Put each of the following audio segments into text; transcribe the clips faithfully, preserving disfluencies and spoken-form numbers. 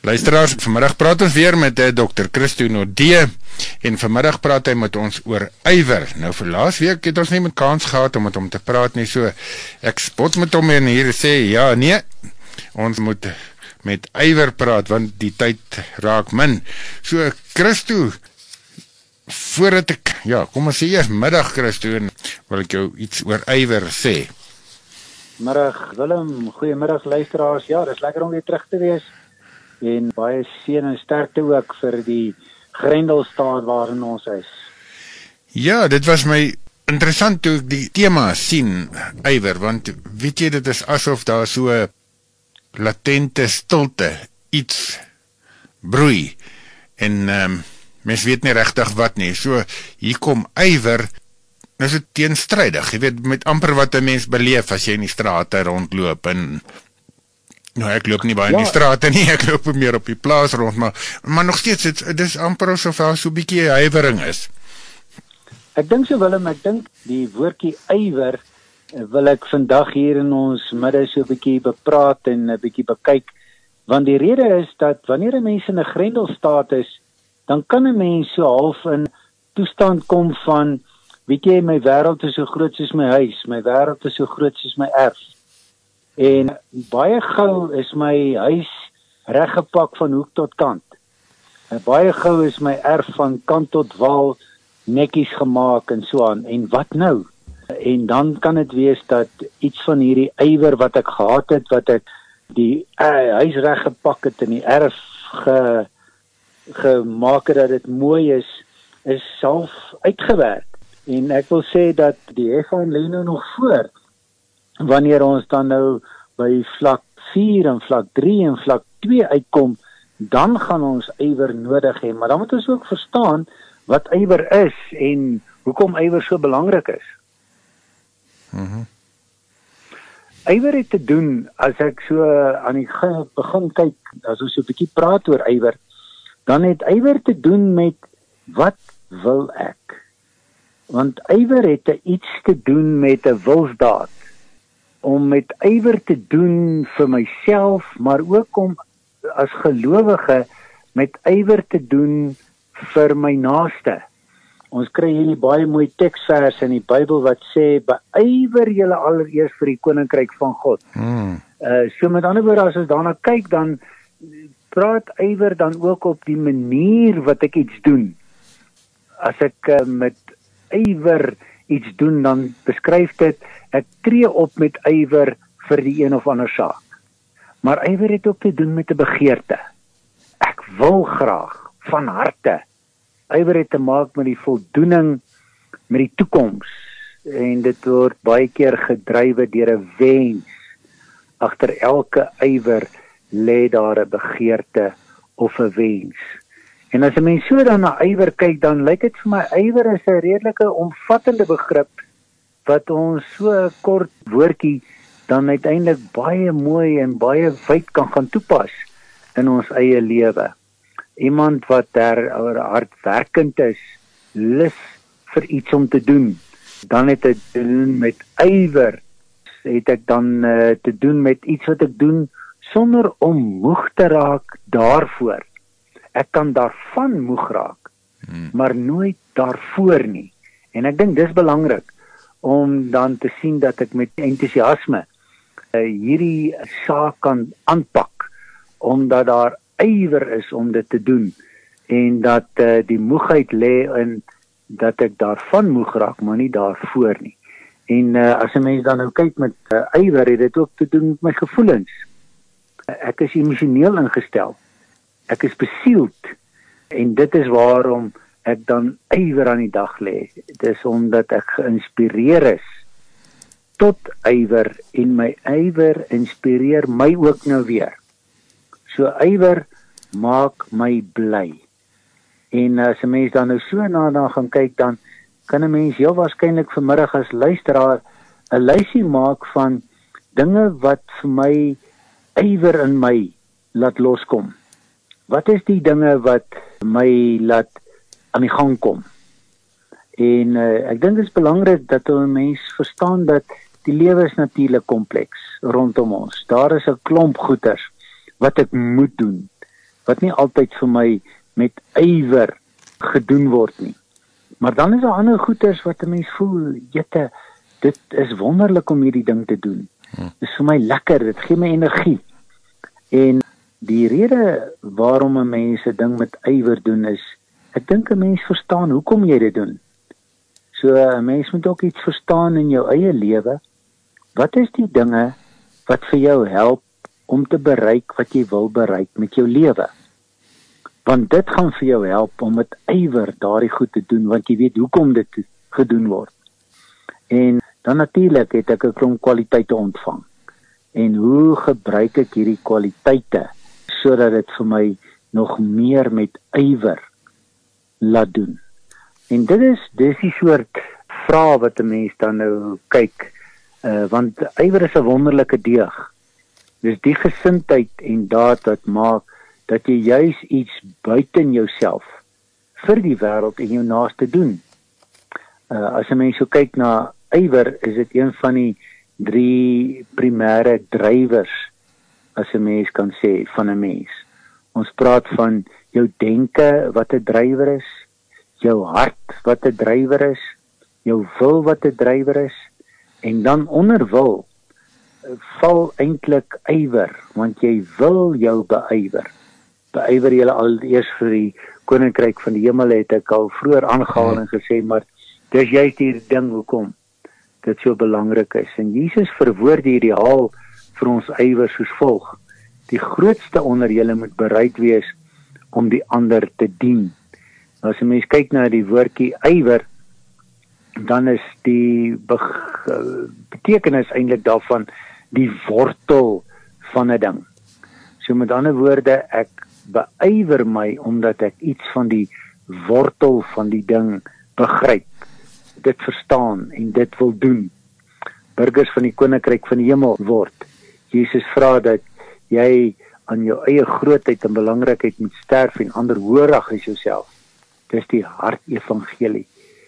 Luisteraars, vanmiddag praat ons weer met uh, dokter Christo Nordee en vanmiddag praat hy met ons oor ywer. Nou vir laas week het ons nie met kans gehad om met hom te praat nie, so ek spot met hom en hier sê, ja nee, ons moet met ywer praat, want die tyd raak min. So Christo, voordat ek, ja, kom ons sê eers middag Christo, en wil ek jou iets oor ywer sê. Middag Willem, goeiemiddag luisteraars, ja, dis lekker om weer terug te wees. En baie seën en sterkte ook vir die Grendelstaat waarin ons is. Ja, dit was my interessant toe ek die tema sien, ywer, want weet jy, dit is asof daar so latente stilte iets broei, en um, mens weet nie regtig wat nie, so hier kom ywer, nou is dit teenstrydig, jy weet, met amper wat 'n mens beleef as jy in die strate rondloop, en nou, ek loop nie baie in die strate nie, ek loop meer op die plaas rond, maar, maar nog steeds, het, het is amper asof daar so 'n bietjie huiwering is. Ek dink so Willem, ek dink die woordjie ywer wil ek vandag hier in ons midde so 'n bietjie bepraat en 'n bietjie bekyk, want die rede is dat wanneer 'n mens in 'n Grendelstaat is, dan kan 'n mens so half in toestand kom van, weet jy, my wêreld is so groot soos my huis, my wêreld is so groot soos my erf. En baie gou is my huis reggepak van hoek tot kant. En baie gou is my erf van kant tot wal netjies gemaak en so aan. En wat nou? En dan kan dit wees dat iets van hierdie ywer wat ek gehad het, wat ek die uh, huis reggepak het en die erf ge, gemaak het dat dit mooi is, is self uitgewerk. En ek wil sê dat die heffing lê nou nog voor. Wanneer ons dan nou by vlak vier en vlak drie en vlak twee uitkom, dan gaan ons ywer nodig hê. Maar dan moet ons ook verstaan wat ywer is en hoekom ywer so belangrik is. Mm-hmm. Ywer het te doen, as ek so aan die begin kyk, as ons so 'n bietjie praat oor ywer, dan het ywer te doen met wat wil ek? Want ywer het iets te doen met 'n wilsdaad. Om met ywer te doen vir myself, maar ook om as gelowige met ywer te doen vir my naaste. Ons kry hierdie baie mooi teksvers in die Bybel wat sê, beywer julle allereers vir die koninkryk van God. Hmm. Uh, so met ander woorde, as ons daarna kyk, dan praat ywer dan ook op die manier wat ek iets doen. As ek uh, met ywer iets doen, dan beskryf dit, ek tree op met ywer vir die een of ander saak. Maar ywer het ook te doen met 'n begeerte. Ek wil graag, van harte. Ywer het te maak met die voldoening, met die toekoms. En dit word baie keer gedrywe deur 'n wens. Agter elke ywer lê daar 'n begeerte of 'n wens. En as 'n mens so dan na ywer kyk, dan lyk dit vir my, ywer is 'n redelike omvattende begrip, wat ons so 'n kort woordjie dan uiteindelik baie mooi en baie wyd kan gaan toepas in ons eie lewe. Iemand wat daar hardwerkend is, lus vir iets om te doen, dan het dit te doen met ywer, het ek dan uh, te doen met iets wat ek doen sonder om moeg te raak daarvoor. Ek kan daarvan moeg raak, hmm. maar nooit daarvoor nie. En ek dink dis belangrik, om dan te sien dat ek met entoesiasme uh, hierdie saak kan aanpak, omdat daar ywer is om dit te doen, en dat uh, die moegheid lê in dat ek daarvan moeg raak, maar nie daarvoor nie. En uh, as 'n mens dan nou kyk met uh, ywer, het dit ook te doen met my gevoelens. Uh, ek is emosioneel ingestel, ek is besield, en dit is waarom ek dan ywer aan die dag lê. Dit is omdat ek geïnspireer is tot ywer, en my ywer inspireer my ook nou weer. So ywer maak my bly. En as 'n mens dan nou so na gaan kyk, dan kan 'n mens heel waarskynlik vanmiddag as luisteraar 'n lysie maak van dinge wat vir my ywer in my laat loskom. Wat is die dinge wat my laat aan die gang kom? En uh, ek dink dit is belangrik dat 'n mens verstaan dat die lewe is natuurlik kompleks rondom ons. Daar is 'n klomp goeters wat ek moet doen. wat nie altyd vir my met ywer gedoen word nie. Maar dan is daar ander goeders wat 'n mens voel, jette, dit is wonderlik om hierdie ding te doen. Dit is vir my lekker, dit gee my energie. En die rede waarom 'n mens 'n ding met ywer doen is, ek dink 'n mens verstaan hoekom jy dit doen. So 'n mens moet ook iets verstaan in jou eie lewe. Wat is die dinge wat vir jou help om te bereik wat jy wil bereik met jou lewe? Want dit gaan vir jou help om met ywer daardie goed te doen, want jy weet hoekom dit gedoen word. En dan natuurlik het ek 'n klomp kwaliteite ontvang. En hoe gebruik ek hierdie kwaliteite sodat dit vir my nog meer met ywer laat doen? En dit is dis die soort vrae wat 'n mens dan nou kyk, uh, want ywer is 'n wonderlike deeg. Dis die gesindheid en daad wat maak dat jy juis iets buiten jouself vir die wêreld en jou naaste doen. Uh, as 'n mens so kyk na ywer, is dit een van die drie primêre drywers, as 'n mens kan sê, van 'n mens. Ons praat van jou denke wat 'n drywer is, jou hart wat 'n drywer is, jou wil wat 'n drywer is, en dan onder wil val eintlik ywer, want jy wil jou beywer. Beywer jy al eers vir die koninkryk van die hemel, het ek al vroeër aangehaal en gesê, maar dis juist die ding hoekom dit so belangrik is. En Jesus verwoord die ideaal vir ons ywer soos volg: die grootste onder julle moet bereid wees om die ander te dien. As 'n mens kyk na die woordjie ywer, dan is die betekenis eintlik daarvan die wortel van 'n ding. So met ander woorde, ek beywer my omdat ek iets van die wortel van die ding begryp, dit verstaan en dit wil doen. Burgers van die koninkryk van die hemel word. Jesus vra dat jy aan jou eie grootheid en belangrikheid moet sterf en ander hoog as jouself. Dis die hartevangelie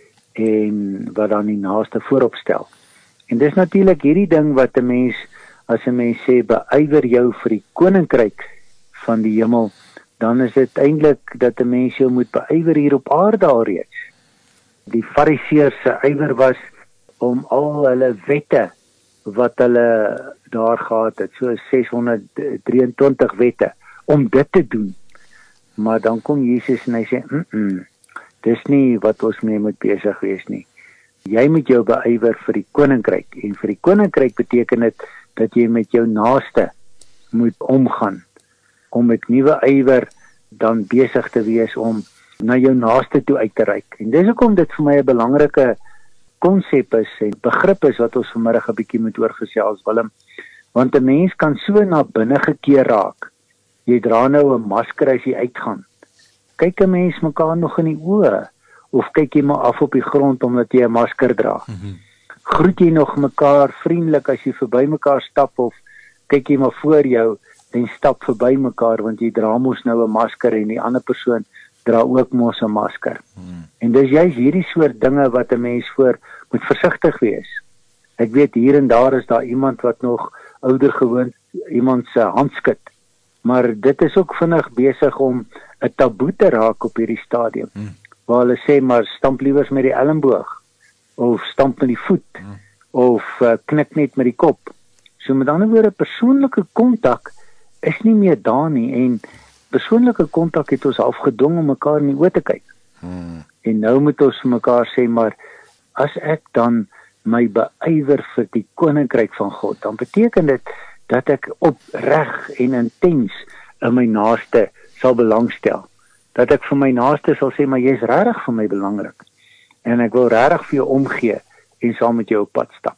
en wat dan die naaste voorop stel. En dis natuurlik hierdie ding wat 'n mens, as 'n mens sê beywer jou vir die koninkryk van die hemel, dan is dit eintlik dat 'n mens jou moet beywer hier op aarde alreeds. Die Fariseërs se ywer was om al hulle wette wat hulle daar gehad het, so ses honderd drieëntwintig wette, om dit te doen. Maar dan kom Jesus en hy sê, mm -mm, dis nie wat ons mee moet besig wees nie. Jy moet jou beywer vir die koninkryk, en vir die koninkryk beteken dit dat jy met jou naaste moet omgaan, om met nuwe ywer dan besig te wees om na jou naaste toe uit te reik. En dis hoekom dit vir my 'n belangrike konsep is en begrip is wat ons vanmiddag 'n bietjie moet oorgesels, Willem. Want 'n mens kan so na binne gekeer raak. Jy dra nou 'n masker as jy uitgaan. Kyk 'n mens mekaar nog in die oë, of kyk jy maar af op die grond omdat jy 'n masker dra? Mm-hmm. Groet jy nog mekaar vriendelik as jy verby mekaar stap, of kyk jy maar voor jou en stap verby mekaar want jy dra mos nou 'n masker en die ander persoon dra ook mos 'n masker. Hmm. En dis juist hierdie soort dinge wat 'n mens voor moet versigtig wees. Ek weet hier en daar is daar iemand wat nog ouder gewoond iemand se hand skud, maar dit is ook vinnig besig om 'n taboe te raak op hierdie stadium, hmm. waar hulle sê maar stamp liewers met die elmboog, of stamp met die voet, hmm. of uh, knik net met die kop. So met ander woorde, persoonlike kontak is nie meer daar nie, en persoonlike kontak het ons afgedwing om mekaar in die oë te kyk. Hmm. En nou moet ons vir mekaar sê, maar as ek dan my beywer vir die koninkryk van God, dan beteken dit dat ek opreg en intens in my naaste sal belangstel. Dat ek vir my naaste sal sê, maar jy is regtig vir my belangrik. En ek wil regtig vir jou omgee en saam met jou op pad stap.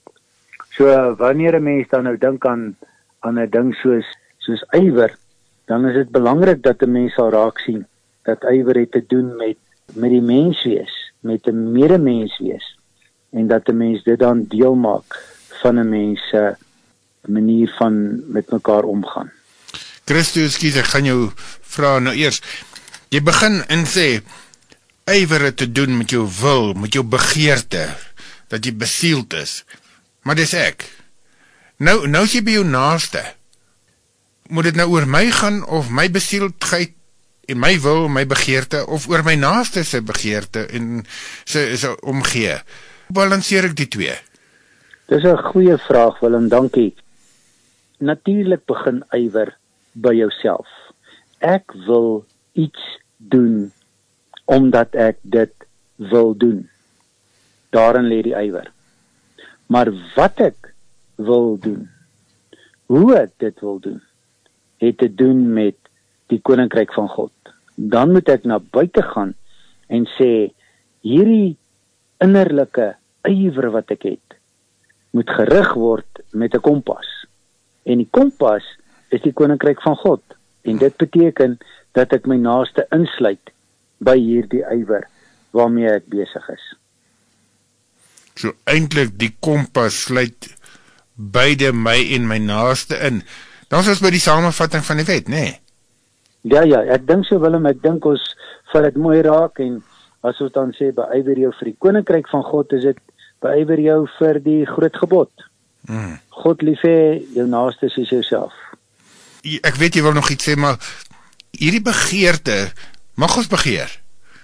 So wanneer 'n mens dan nou dink aan aan 'n ding soos soos ywer, dan is dit belangrik dat 'n mens sal raak sien dat ywer het te doen met met die mens wees, met 'n medemens wees, en dat 'n mens dit dan deel maak van 'n mens se manier van met mekaar omgaan. Christus, skies, ek gaan jou vra nou eers. Jy begin en sê ywer het te doen met jou wil, met jou begeerte, dat jy besield is. Maar dis ek. Nou nou is jy by jou naaste. Moet dit nou oor my gaan of my besieldheid en my wil, my begeerte, of oor my naaste se begeerte en se, se omgee? Hoe balanseer ek die twee? Dis 'n goeie vraag, Willem, dankie. Natuurlik begin ywer by jouself. Ek wil iets doen omdat ek dit wil doen. Daarin lê die ywer. Maar wat ek wil doen, hoe ek dit wil doen, het te doen met die koninkryk van God. Dan moet ek na buite gaan en sê, hierdie innerlike ywer wat ek het, moet gerig word met 'n kompas. En die kompas is die koninkryk van God. En dit beteken dat ek my naaste insluit by hierdie ywer waarmee ek besig is. So eintlik die kompas sluit beide my en my naaste in. Dan is ons by die samevatting van die wet, nê? Nee? Ja, ja, ek dink so, Willem, ek dink ons vat dit mooi raak, en as ons dan sê, beywer jou vir die koninkryk van God, is dit beywer jou vir die groot gebod. Hmm. God lief hê, jou naaste soos jouself. Ek weet jy wil nog iets sê, maar hierdie begeerte, mag ons begeer?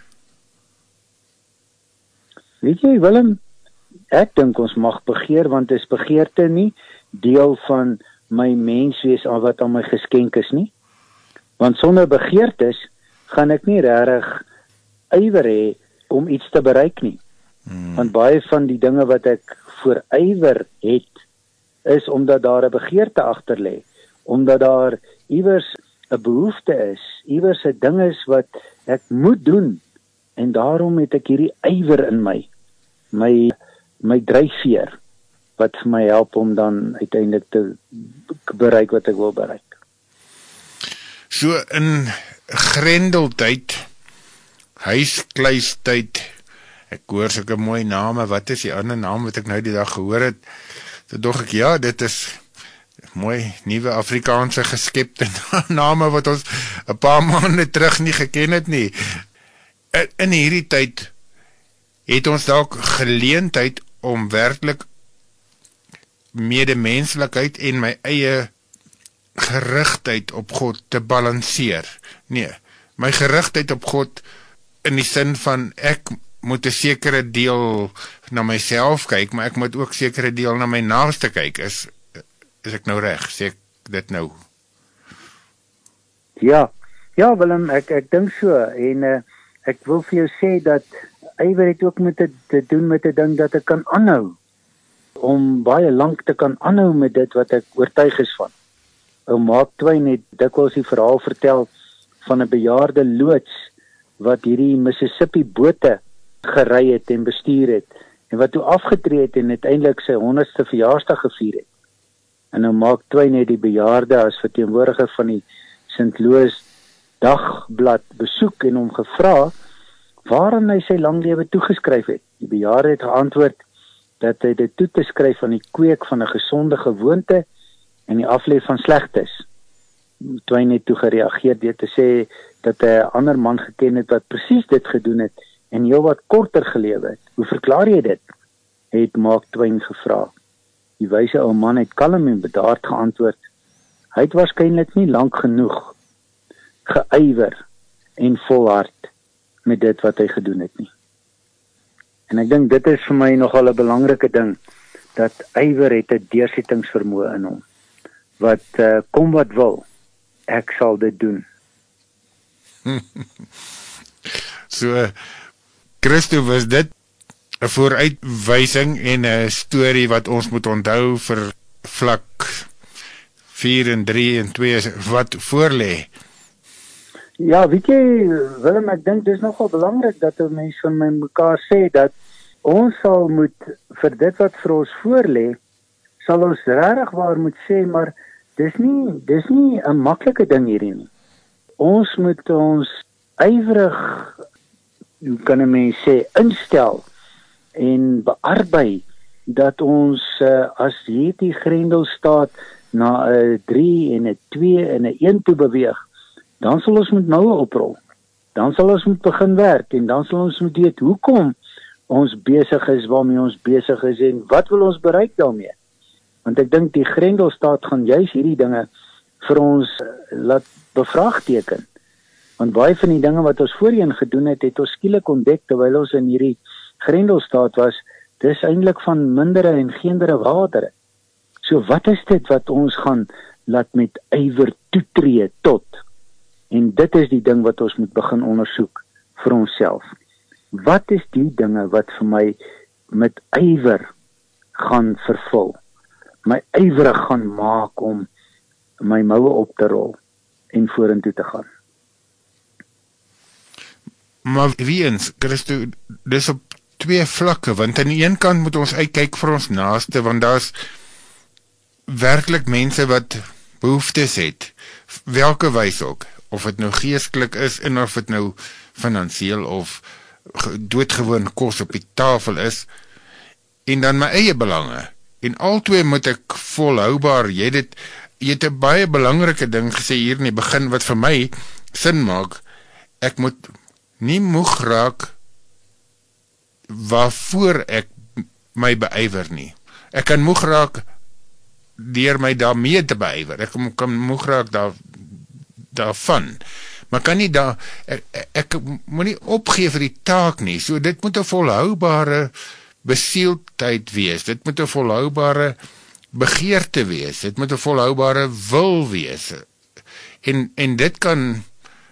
Weet jy, Willem, ek dink ons mag begeer, want is begeerte nie deel van my menswees aan wat aan my geskenk is nie. Want sonder begeertes gaan ek nie regtig ywer hê om iets te bereik nie. Hmm. Want baie van die dinge wat ek voor ywer het, is omdat daar 'n begeerte agter lê, omdat daar iewers 'n behoefte is, iewers 'n ding is wat ek moet doen, en daarom het ek hierdie ywer in my, my, my dryfveer, wat vir my help om dan uiteindelik te bereik wat ek wil bereik. So in Grendeltyd, huiskluistyd, ek hoor sulke mooi name, wat is die ander naam wat ek nou die dag gehoor het, toe dog ek, ja, dit is mooi, nuwe Afrikaanse geskepte name wat ons 'n paar maande terug nie geken het nie. In, in hierdie tyd het ons dalk geleentheid om werklik medemenslikheid en my eie gerigtheid op God te balanseer. Nee, my gerigtheid op God in die sin van ek moet 'n sekere deel na myself kyk, maar ek moet ook sekere deel na my naaste kyk. Is is ek nou reg? Sê ek dit nou? Ja, ja Willem, ek ek dink so, en uh, ek wil vir jou sê dat ywer het ook met dit te doen met 'n ding dat ek kan aanhou, om baie lank te kan aanhou met dit wat ek oortuig is van. Ou Mark Twain het dikwels die verhaal vertel van 'n bejaarde loods wat hierdie Mississippi bote gery het en bestuur het, en wat toe afgetree het en uiteindelik sy honderdste verjaarsdag gevier het. En nou Mark Twain het die bejaarde as verteenwoordiger van die Saint Louis dagblad besoek en hom gevra waarin hy sy lang lewe toegeskryf het. Die bejaarde het geantwoord dat hy dit toe te skryf aan die kweek van 'n gesonde gewoonte en die aflê van slegtes. Twain het toe gereageer deur te sê dat hy 'n ander man geken het wat presies dit gedoen het en heel wat korter gelewe het. Hoe verklaar jy dit? Het Mark Twain gevra. Die wyse ou man het kalm en bedaard geantwoord. Hy het waarskynlik nie lank genoeg geywer en volhard met dit wat hy gedoen het nie. En ek dink dit is vir my nogal 'n belangrike ding, dat ywer het 'n deursettingsvermoë in hom. Wat uh, kom wat wil, ek sal dit doen. So, Christo, was dit 'n vooruitwysing en 'n storie wat ons moet onthou vir vlak vier en drie en twee wat voorlê? Ja, weet jy, Willem, ek dink dis nogal belangrik dat mense van my mekaar sê dat ons sal moet, vir dit wat vir ons voorlê, sal ons regtig waar moet sê, maar dis nie, dis nie 'n maklike ding hierdie nie. Ons moet ons ywerig, hoe kan 'n mens sê, instel en bearbei dat ons uh, as hierdie grendelstaat na 'n drie en 'n twee en 'n een toe beweeg, dan sal ons moet nou oprol. Dan sal ons moet begin werk en dan sal ons moet weet hoekom ons besig is waarmee ons besig is en wat wil ons bereik daarmee. Want ek dink die grendelstaat gaan juis hierdie dinge vir ons uh, laat bevraagteken. Want baie van die dinge wat ons voorheen gedoen het, het ons skielik ontdek terwyl ons in hierdie Grendelstaat was, dis eintlik van mindere en geendere waardere. So wat is dit wat ons gaan laat met ywer toetree tot? En dit is die ding wat ons moet begin ondersoek vir onsself. Wat is die dinge wat vir my met ywer gaan vervul? My ywerig gaan maak om my moue op te rol en vorentoe te gaan. Maar wie eens, Christo, dis op twee vlakke, want aan die een kant moet ons uitkyk vir ons naaste, want daar's werklik mense wat behoeftes het, welke wys ook, of het nou geestelik is, en of het nou finansiëel of doodgewoon kos op die tafel is, en dan my eie belange, en al twee moet ek volhoubaar, jy het, jy het 'n baie belangrike ding gesê hier in die begin, wat vir my sin maak, ek moet nie moeg raak waarvoor ek my beywer nie. Ek kan moeg raak deur my daarmee te beywer. Ek kan moeg raak daar, daarvan. Maar kan nie daar, ek, ek moet nie opgee vir die taak nie. So dit moet 'n volhoubare besieldheid wees. Dit moet 'n volhoubare begeerte wees. Dit moet 'n volhoubare wil wees. En, en dit kan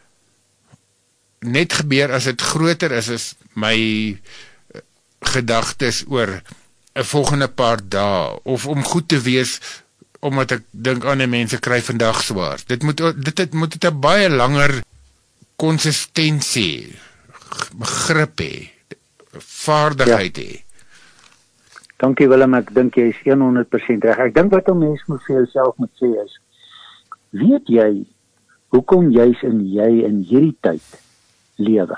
net gebeur as dit groter is as my gedagtes oor 'n volgende paar dae, of om goed te wees, omdat ek dink ander mense kry vandag swaar. Dit moet dit, dit moet dit 'n baie langer konsistensie, begrip hê, vaardigheid hê. Ja. Dankie Willem, ek dink jy is honderd persent reg. Ek dink wat 'n mens moet vir jouself moet sê is, weet jy hoekom jy's in jy in hierdie tyd lewe?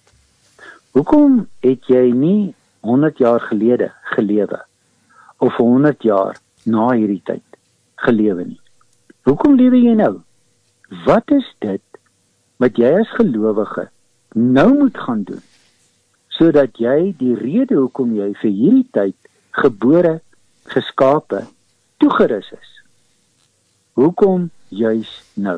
Hoekom het jy nie honderd jaar gelede gelewe, of honderd jaar na hierdie tyd gelewe nie? Hoekom lewe jy nou? Wat is dit wat jy as gelowige nou moet gaan doen, sodat jy die rede hoekom jy vir hierdie tyd gebore, geskape, toegerus is? Hoekom juis nou?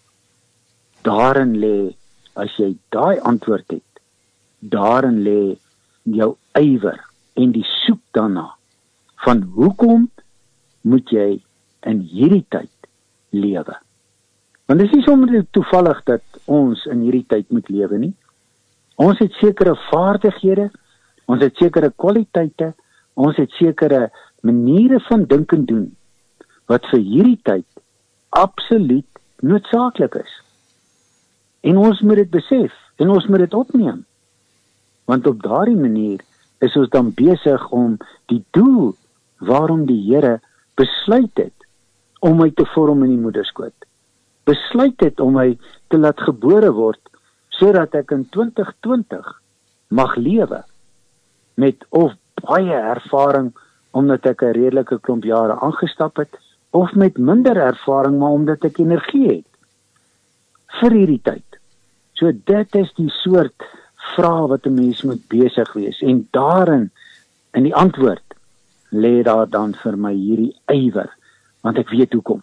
Daarin lê, as jy daai antwoord het, daarin lê jou ywer en die soek daarna, van hoekom moet jy in hierdie tyd lewe? Want dit is nie sommer toevallig dat ons in hierdie tyd moet lewe nie. Ons het sekere vaardighede, ons het sekere kwaliteite, ons het sekere maniere van dink en doen, wat vir hierdie tyd absoluut noodsaaklik is. En ons moet dit besef, en ons moet dit opneem. Want op daardie manier is ons dan besig om die doel waarom die Here besluit het om my te vorm in die moederskoot, besluit het om my te laat gebore word, sodat ek in twintig twintig mag lewe, met of baie ervaring, omdat ek 'n redelike klomp jare aangestap het, of met minder ervaring, maar omdat ek energie het, vir hierdie tyd. So dit is die soort vraag wat 'n mens moet besig wees, en daarin, in die antwoord, lê daar dan vir my hierdie ywer, want ek weet hoekom.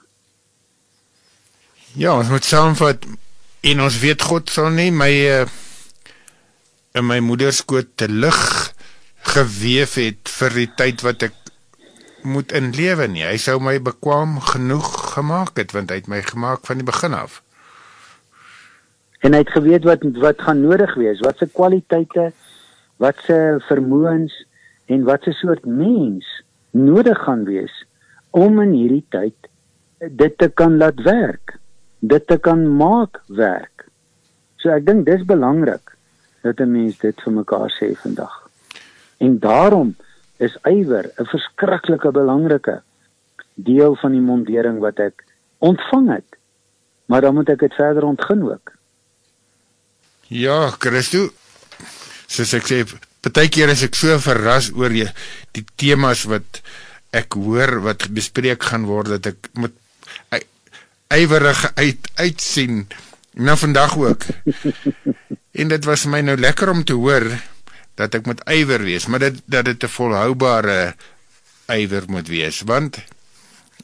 Ja, ons moet saamvat, en ons weet God sal nie my uh, in my moederskoot te lig geweef het vir die tyd wat ek moet inlewe nie. Hy sou my bekwaam genoeg gemaak het, want hy het my gemaak van die begin af. En hy het geweet wat, wat gaan nodig wees, wat se kwaliteite, wat se vermoëns, en wat se soort mens nodig gaan wees, om in hierdie tyd dit te kan laat werk, dit te kan maak werk. So ek dink dis belangrik, dat 'n mens dit vir mekaar sê vandag. En daarom is ywer 'n verskriklike belangrike deel van die mondering wat ek ontvang het, maar dan moet ek dit verder ontgin ook. Ja, Christo, soos ek sê, partykeer is ek so verras oor die, die temas wat ek hoor, wat bespreek gaan word, dat ek moet ywerig uit, uitsien, nou vandag ook. En dit was my nou lekker om te hoor, dat ek moet ywer wees, maar dat, dat dit 'n volhoubare ywer moet wees, want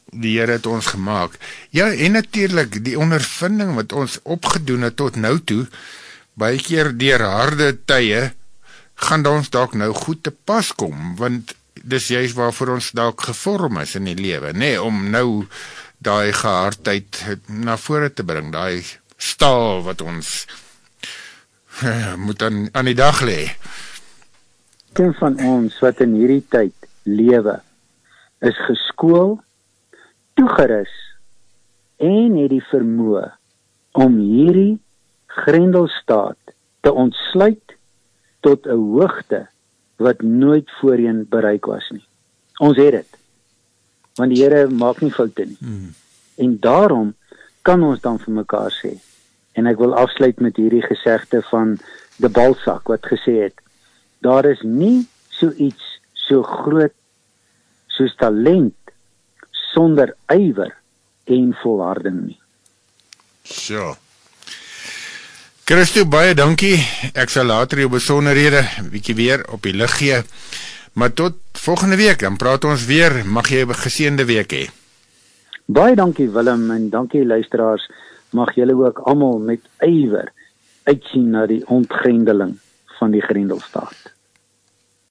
die Here het ons gemaak. Ja, en natuurlik die ondervinding wat ons opgedoen het tot nou toe, baie keer deur harde tye, gaan ons dalk nou goed te pas kom, want dis juist waarvoor ons dalk gevorm is in die lewe, nê, nee, om nou daai gehardheid na vore te bring, daai staal wat ons uh, moet aan, aan die dag lê. Een van ons wat in hierdie tyd lewe, is geskool, toegerus en het die vermoë om hierdie grendelstaat te ontsluit tot 'n hoogte wat nooit voorheen bereik was nie. Ons het dit, want die Here maak nie foute nie. Hmm. En daarom kan ons dan vir mekaar sê, en ek wil afsluit met hierdie gesegde van De Balzac wat gesê het, daar is nie so iets so groot soos talent sonder ywer en volharding nie. So. Christo, baie dankie. Ek sal later jou besonderhede 'n bietjie weer op die lig gee. Maar tot volgende week, dan praat ons weer. Mag jy 'n geseënde week hê. Baie dankie Willem en dankie luisteraars. Mag julle ook almal met ywer uitsien na die ontgrendeling van die Grendelstaat.